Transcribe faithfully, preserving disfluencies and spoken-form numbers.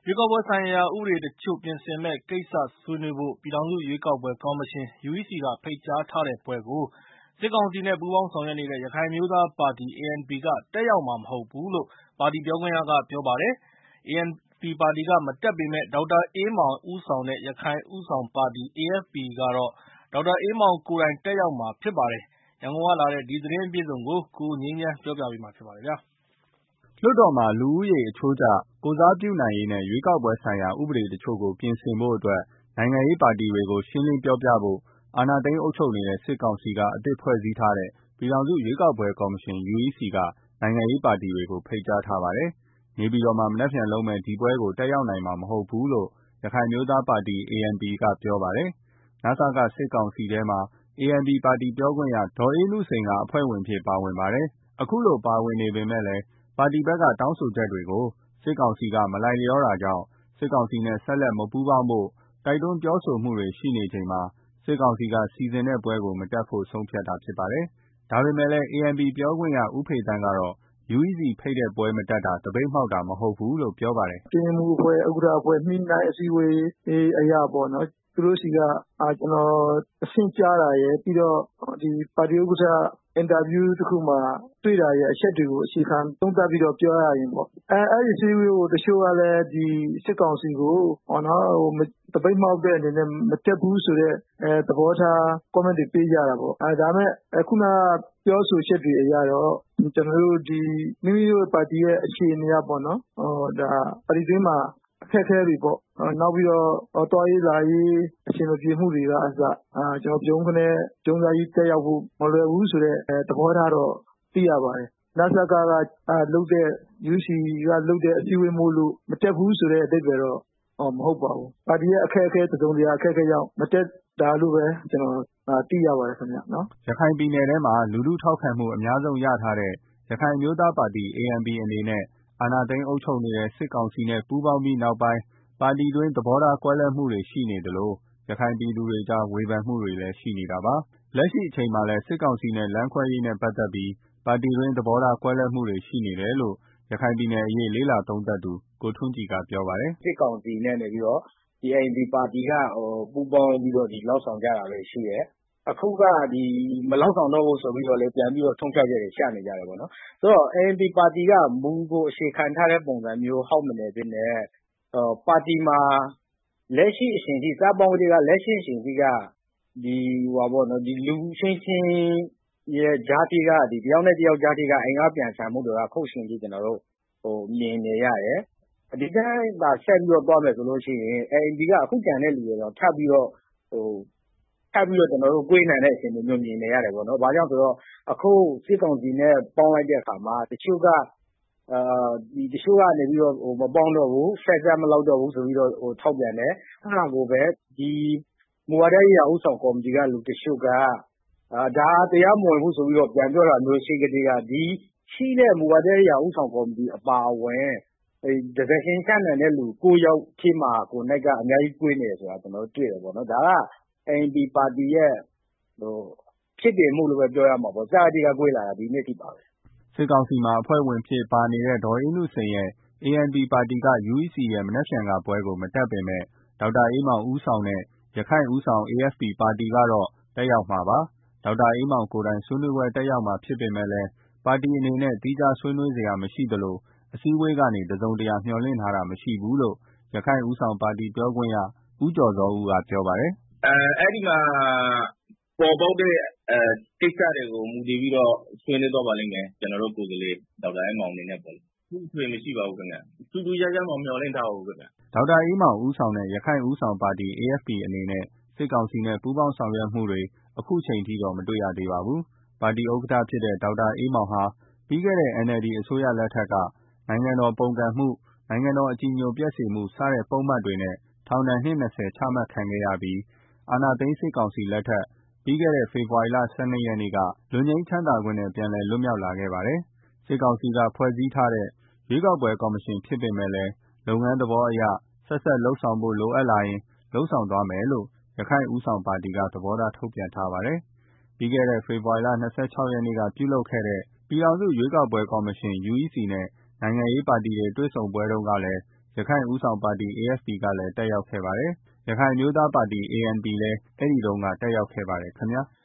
ရွေးကောက်ပွဲဆိုင်ရာဥပဒေတချို့ပြင်ဆင်မယ့်ကိစ္စဆွေးနွေးဖို့ ပြည်ထောင်စုရွေးကောက်ပွဲကော်မရှင် ယူ အီ စီ က ဖိတ်ကြားထားတဲ့ပွဲကို စစ်ကောင်စီနဲ့ ပူးပေါင်းဆောင်ရွက်နေတဲ့ ရခိုင်အမျိုးသားပါတီ အေ အန် ပီ က တက်ရောက်မှာမဟုတ်ဘူးလို့ ပါတီပြောခွင့်ရက ပြောပါတယ်။ အေ အန် ပီ ပါတီက မတက်ပေမယ့် ဒေါက်တာအေးမောင်ဦးဆောင်တဲ့ ရခိုင်ဦးဆောင်ပါတီ အေ အက်ဖ် ပီ ကတော့ ဒေါက်တာအေးမောင်ကိုယ်တိုင် တက်ရောက်မှာဖြစ်ပါတယ်။ ရန်ကုန်ကလာတဲ့ ဒီသတင်းအပြည့်အစုံကို ကိုငြိမ်းချမ်းက ပြောပြပါမယ်။လွှတ်တော်မှာ လူဦးရေအချိုးကျ ကိုယ်စားပြုနိုင်ရေးနဲ့ ရွေးကောက်ပွဲဆိုင်ရာဥပဒေတချို့ကို ပြင်ဆင်ဖို့အတွက် နိုင်ငံရေးပါတီတွေကို ရှင်းလင်းပြောပြဖို့ အာဏာသိမ်းအုပ်ချုပ်နေတဲ့ စစ်ကောင်စီက အသစ်ဖွဲ့စည်းထားတဲ့ ပြည်ထောင်စုရွေးကောက်ပွဲကော်မရှင် ယူ အီ စီ က နိုင်ငံရေးပါတီတွေကို ဖိတ်ကြားထားပါတယ်။ နေပြည်တော်မှာ မနက်ဖြန်လုပ်မယ့် ဒီပွဲကို တက်ရောက်နိုင်မှာမဟုတ်ဘူးလို့ ရခိုင်အမျိုးသားပါတီ အေ အန် ပီ က ပြောပါတယ်။ နစက စစ်ကောင်စီထဲမှာ အေ အန် ပီ ပါတီပြောခွင့်ရ ဒေါ်အေးနုစိန်က အဖွဲ့ဝင်အဖြစ် ပါဝင်ပါတယ်။ အခုလို ပါဝင်နေပေမယ့်လည်း ပါတီဘက်က တောင်းဆိုချက်တွေကို စစ်ကောင်စီက မလိုက်လျောတာကြောင့် စစ်ကောင်စီနဲ့ ဆက်လက်မပူးပေါင်းဖို့ တိုက်တွန်းပြောဆိုမှုတွေရှိနေချိန်မှာ စစ်ကောင်စီက စီစဉ်တဲ့ပွဲကို မတက်ဖို့ ဆုံးဖြတ်တာဖြစ်ပါတယ်။ ဒါပေမယ့်လည်း အေ အန် ပီ ပြောခွင့်ရ ဦးဖေသန်းကတော့ ယူ အီ စီ ဖိတ်တဲ့ပွဲမတက်တာ သပိတ်မှောက်တာမဟုတ်ဘူးလို့ ပြောပါတယ်။ “အတွင်းရေးမှူးအဖွဲ့၊ ဥက္ကဋ္ဌအဖွဲ့ ညှိနှိုင်းအစည်းအဝေးအရပေါ့နော် သူတို့ဆီက ကျနော် အဆင့်ကြားတာရယ် ပြီးတော့ ပါတီဥက္ကဋ္ဌ အင်တာဗျူးတခုမှာ တွေ့တာရယ် အချက်တွေကို အခြေခံသုံးသပ်ပြီးတော့ ပြောရရင်ပေါ့ အဲဒီအစည်းအဝေးကို တချို့ကလည်း စစ်ကောင်စီကို သပိတ်မှောက်တဲ့အနေနဲ့ မတက်ဘူးဆိုတဲ့ သဘောထား comment တွေပေးကြတာပေါ့။ ဒါပေမယ့် ခုနက ပြောဆိုချက်တွေအရတော့ ကျနော်တို့ မိမိတို့ပါတီရဲ့ အခြေအနေအရပေါ့နော် ပါတီတွင်းမှာ အခက်အခဲတွေပေါ့ နောက်ပြီးတော့ သွားရေးလာရေး အဆင်မပြေမှုတွေကအစ ကျနော် ဗြုန်းကနဲ ဗြုန်းစားကြီးတက်ရောက်ဖို့ မလွယ်ဘူးဆိုတဲ့ သဘောထားတော့ သိရပါတယ်။ နစက ကလုပ်တဲ့ ယူ အီ စီ ကလုပ်တဲ့ အစည်းအဝေးမို့လို့ မတက်ဘူးဆိုတဲ့ အဓိပ္ပာယ်တော့ မဟုတ်ပါဘူး။ ပါတီရဲ့ အခက်အခဲ တစုံတရာအခက်အခဲကြောင့် မတက်တာလို့ပဲ ကျနော်သိရပါတယ်ခင်ဗျ။ ” ရခိုင်ပြည်နယ်ထဲမှာ လူထုထောက်ခံမှုအများဆုံးရထားတဲ့ ရခိုင်အမျိုးသားပါတီ အေ အန် ပီ အနေနဲ့ အာဏာသိမ်းအုပ်ချုပ်နေတဲ့ စစ်ကောင်စီနဲ့ ပူးပေါင်းပြီးနောက်ပိုင်း ပါတီတွင်း သဘောထားကွဲလွဲမှုတွေရှိနေသလို ရခိုင်ပြည်သူတွေကြား ဝေဖန်မှုတွေလည်းရှိနေတာပါ။ လက်ရှိအချိန်မှာလည်း စစ်ကောင်စီနဲ့ လမ်းခွဲရေးနဲ့ပတ်သက်ပြီး ပါတီတွင်း သဘောထားကွဲလွဲမှုတွေရှိနေတယ်လို့ ရခိုင်ပြည်နယ်အရေး လေ့လာသုံးသပ်သူ ကိုထွန်းကြည်က ပြောပါတယ်။ “စစ်ကောင်စီနဲ့ အေ အန် ပီ ပါတီက ပူးပေါင်းပြီးတော့ လုပ်ဆောင်ကြတာတွေရှိတယ်။ အခုက မလုပ်ဆောင်တော့ဘူးဆိုပြီးတော့ ပြန်ပြီးတော့ ဆုံးဖြတ်ချက်တွေ ချနေကြတယ်ပေါ့နော်။ ဆိုတော့ အေ အန် ပီ ပါတီက မူကိုအခြေခံထားတဲ့ ပုံစံမျိုး ဟုတ်မနေဘဲနဲ့ ပါတီမှာ လက်ရှိအချိန်ထိ စပေါင်းကတည်းက လက်ရှိအချိန်ထိက လူအချင်းချင်းရဲ့ကြားထဲက တယောက်နဲ့ တယောက်ကြားထဲက အင်အားပြိုင်ဆိုင်မှုတွေက အခုအချိန်ထိ ကျနော်တို့ မြင်နေရတယ်။ ဒီအတိုင်းသာ ဆက်ပြီးတော့ သွားမယ်ဆိုလို့ရှိရင် အေ အန် ပီ က အခုကျန်တဲ့လူတွေတောင် ထပ်ပြီးတော့ ကွဲနိုင်တဲ့ အခြေအနေမျိုး မြင်နေရတယ်ပေါ့နော်။ ဘာကြောင့်ဆိုတော့ အခု စစ်ကောင်စီနဲ့ ပေါင်းလိုက်တဲ့အခါမှာ တချို့ကနေပြီးတော့ မပေါင်းတော့ဘူး ဆက်စပ်မလုပ်တော့ဘူးဆိုပြီးတော့ ထုတ်ပြန်တယ်။ အဲဒါကိုပဲ မူဝါဒရေးရာ ဦးဆောင်ကော်မတီက လူတချို့က ဒါတရားမဝင်ဘူးဆိုပြီးတော့ ပြန်ပြောတာမျိုး ရှိကတည်းက ရှိတဲ့ မူဝါဒရေးရာ ဦးဆောင်ကော်မတီအပါအဝင် တံပိုင်ရှင်ချနိုင်တဲ့လူ ကိုးယောက်ထဲမှာကိုက အများကြီးကွဲနေတယ်ဆိုတာ ကျနော်တို့ တွေ့တယ်ပေါ့နော်။ ဒါက အေ အန် ပီ ပါတီရဲ့ ဖြစ်တည်မှုလို့ပဲ ပြောရမှာပေါ့ အစကတည်းက ကွဲလာတာ ဒီနေ့အထိပါပဲ။ ” စစ်ကောင်စီမှာ အဖွဲ့ဝင်အဖြစ်ပါနေတဲ့ ဒေါ်အေးနုစိန်ရဲ့ အေ အန် ပီ ပါတီက ယူ အီ စီ ရဲ့ မနက်ဖြန်ကပွဲကို မတက်ပေမယ့် ဒေါက်တာအေးမောင်ဦးဆောင်တဲ့ ရခိုင့်ဦးဆောင် အေ အက်ဖ် ပီ ပါတီကတော့ တက်ရောက်မှာပါ။ ဒေါက်တာအေးမောင်ကိုယ်တိုင် ဆွေးနွေးပွဲတက်ရောက်မှာဖြစ်ပေမယ့်လည်း ပါတီအနေနဲ့ သီးခြားဆွေးနွေးစရာမရှိသလို အစည်းအဝေးကနေ တစုံတရာမျှော်လင့်ထားတာမရှိဘူးလို့ ရခိုင့်ဦးဆောင်ပါတီပြောခွင့်ရ ဦးကျော်ဇော်ဦးက ပြောပါတယ်။ “အဲဒီမှာ ပေါ်ပေါက်တဲ့ ကိစ္စတွေကို မူတည်ပြီးတော့ ဆွေးနွေးသွားပါလိမ့်မယ်။ ကျနော်တို့ ကိုယ်စားလှယ် ဒေါက်တာအေးမောင်အနေနဲ့ပေါ့လေ။ အထွေအထူးမရှိပါဘူးခင်ဗျ။ ထူးထူးခြားခြား မမျှော်လင့်ထားပါဘူးခင်ဗျ။ ” ဒေါက်တာအေးမောင်ဦးဆောင်တဲ့ ရခိုင့်ဦးဆောင်ပါတီ အေ အက်ဖ် ပီ အနေနဲ့ စစ်ကောင်စီနဲ့ ပူးပေါင်းဆောင်ရွက်မှုတွေ အခုချိန်ထိတော့ မတွေ့ရသေးပါဘူး။ ပါတီဥက္ကဋ္ဌဖြစ်တဲ့ ဒေါက်တာအေးမောင်ဟာ ပြီးခဲ့တဲ့ အန်အယ်လ်ဒီ အစိုးရလက်ထက်က နိုင်ငံတော်ပုန်ကန်မှု၊ နိုင်ငံတော်အကြည်ညိုပျက်စေမှု စတဲ့ပုဒ်မတွေနဲ့ ထောင်ဒဏ် နှစ် ၂၀ ချမှတ်ခံခဲ့ရပြီး အာဏာသိမ်းစစ်ကောင်စီလက်ထက် ပြီးခဲ့တဲ့ ဖေဖော်ဝါရီလ ၁၂ ရက်နေ့က လွတ်ငြိမ်းချမ်းသာခွင့်နဲ့ ပြန်လည်လွတ်မြောက်လာခဲ့ပါတယ်။ စစ်ကောင်စီက ဖွဲ့စည်းထားတဲ့ ရွေးကောက်ပွဲကော်မရှင်ဖြစ်ပေမယ့်လည်း လုပ်ငန်းသဘောအရ ဆက်စပ်လုပ်ဆောင်ဖို့ လိုအပ်လာရင် လုပ်ဆောင်သွားမယ်လို့ ရခိုင့်ဦးဆောင်ပါတီက သဘောထားထုတ်ပြန်ထားပါတယ်။ ပြီးခဲ့တဲ့ ဖေဖော်ဝါရီလ ၂၆ ရက်နေ့က ပြုလုပ်ခဲ့တဲ့ ပြည်ထောင်စုရွေးကောက်ပွဲကော်မရှင် ယူ အီ စီ နဲ့ နိုင်ငံရေးပါတီတွေ တွေ့ဆုံပွဲတုန်းကလည်းရခိုင့်ဦးဆောင်ပါတီ အေအက်ဖ်ပီ ကလည်းတက်ရောက်ခဲ့ပါတယ်။ ရခိုင်အမျိုးသားပါတီ အေအန်ပီ လည်းအဲဒီတုန်းကတက်ရောက်ခဲ့ပါတယ်ခင်ဗျာ။